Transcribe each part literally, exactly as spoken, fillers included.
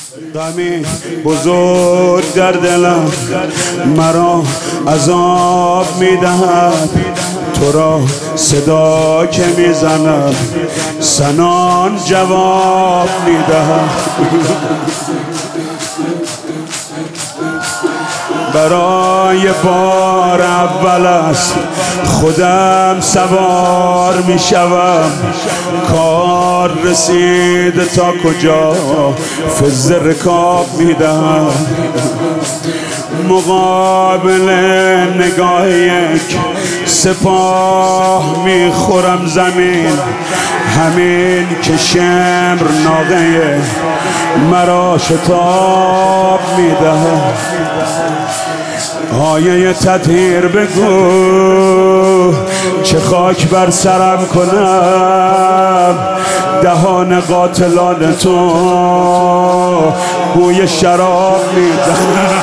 غمی بزرگ در دلم مرا عذاب میدهد، تو را صدا که میزنم سنان جواب میدهد. برای بار اول است خودم سوار می شوم، کار رسید تا کجا فز رکاب می دهم. مقابل نگاه یک سپاه می خورم زمین، همین که شمر ناقه مرا شتاب می دهم. آیه تطهیر بگو چه خاک بر سرم کنم، دهان قاتلان تو بوی شراب میدم.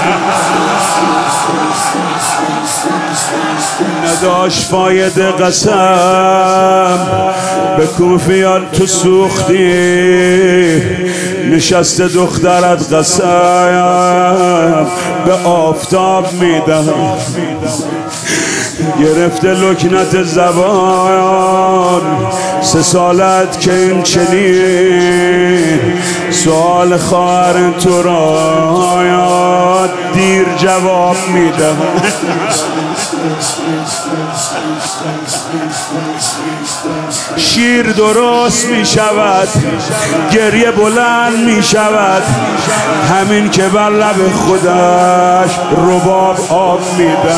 نداشت فایده قسم به کوفیان تو سوختی، نشست دخترت قسم به آفتاب میدم. گرفته لکنت زبان سه سالت که این چنین سوال خواهر تو را دیر جواب میدم. شیر درست می شود، گریه بلند می شود، همین که بر لب خودش رباب آب می ده.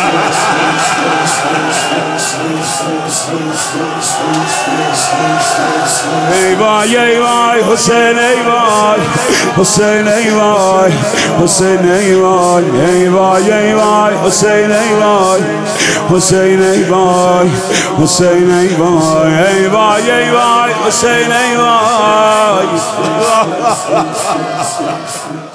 ای وای ای وای حسین ای وای حسین ای وای حسین ای وای ای وای ای وای حسین ای وای حسین ای وای حسین ای وای ای وای ای وای حسین ای وای.